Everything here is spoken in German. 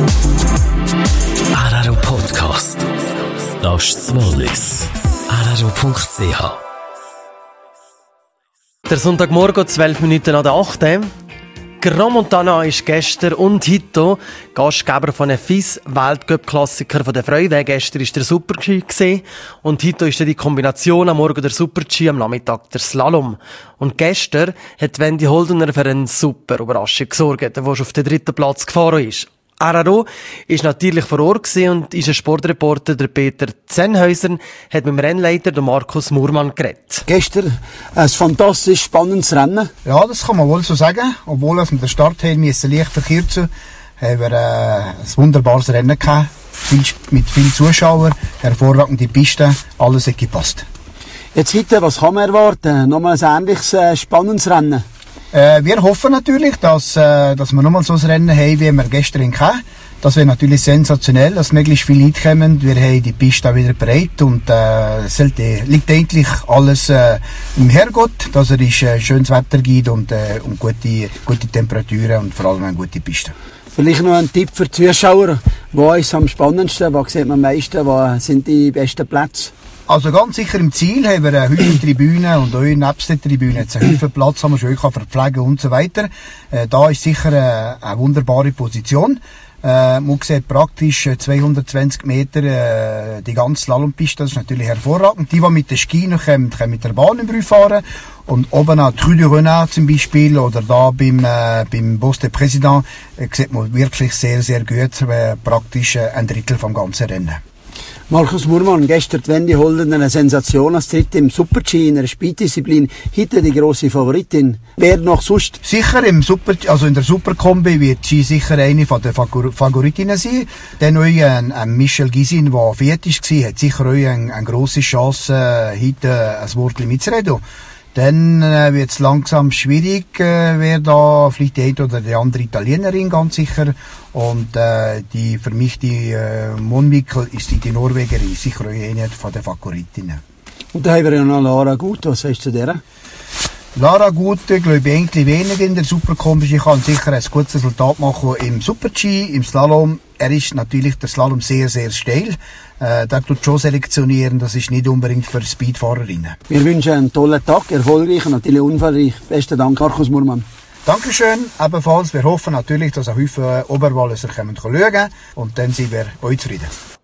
RRO Podcast. Das ist das Wallis. RRO.ch. Der Sonntagmorgen, 12 Minuten nach der 8. Grand Montana ist gestern und heute Gastgeber von einem FIS-Weltcup-Klassiker von der Freude. Gestern war der Super-G und heute ist die Kombination am Morgen der Super-G, am Nachmittag der Slalom. Und gestern hat Wendy Holdener für eine super Überraschung gesorgt, der schon auf den 3. Platz gefahren ist. RRO ist natürlich vor Ort und unser Sportreporter, der Peter Zenhäuser, hat mit dem Rennleiter, der Markus Murmann, geredet. Gestern ein fantastisch spannendes Rennen. Ja, das kann man wohl so sagen. Obwohl wir den Start haben leicht verkürzen, haben wir ein wunderbares Rennen gehabt. Mit vielen Zuschauern, hervorragende Piste, alles hat gepasst. Jetzt heute, was kann man erwarten? Nochmal ein ähnliches spannendes Rennen. Wir hoffen natürlich, dass wir nochmal so ein Rennen haben, wie wir gestern hatten. Das wäre natürlich sensationell, dass möglichst viele Leute kommen. Wir haben die Piste auch wieder bereit und liegt eigentlich alles im Herrgott, dass es schönes Wetter gibt und gute Temperaturen und vor allem eine gute Piste. Vielleicht noch ein Tipp für die Zuschauer. Wo ist es am spannendsten? Wo sieht man am meisten? Wo sind die besten Plätze? Also ganz sicher im Ziel haben wir eine Haufen Tribüne und auch nebst der Tribüne hat es einen Haufen Platz, den man schön verpflegen und so weiter. Da ist sicher eine wunderbare Position. Man sieht praktisch 220 Meter die ganze Slalompiste, das ist natürlich hervorragend. Die mit den Ski noch kommen mit der Bahn im fahren. Und oben auch Trou du Renard zum Beispiel oder da beim Boss de Président sieht man wirklich sehr, sehr gut, praktisch ein Drittel vom ganzen Rennen. Markus Murmann, gestern Wendy Holdener eine Sensation als Dritte im Super-G in einer Speeddisziplin. Heute die grosse Favoritin. Wer noch sonst? Sicher in der Super-Kombi wird sie sicher eine von den Favoritinnen sein. Dann auch ein Michel Gisin, der fertig war, hat sicher auch eine grosse Chance, heute ein Wort mitzureden. Dann wird es langsam schwierig, wer da vielleicht die eine oder die andere Italienerin ganz sicher. Und für mich die Monwickel ist die Norwegerin, sicher auch eine von den Favoritinnen. Und da haben wir ja noch Lara Gut, was sagst du zu der? Lara Gut, glaube ich, eigentlich weniger in der Superkombi. Ich kann sicher ein gutes Resultat machen im Super-G, im Slalom. Er ist natürlich der Slalom sehr, sehr steil. Der tut schon selektionieren, das ist nicht unbedingt für Speedfahrerinnen. Wir wünschen einen tollen Tag, erfolgreich und natürlich unfallreich. Besten Dank, Markus Murmann. Dankeschön, ebenfalls. Wir hoffen natürlich, dass auch viele Oberwalliser schauen können und dann sind wir euch zufrieden.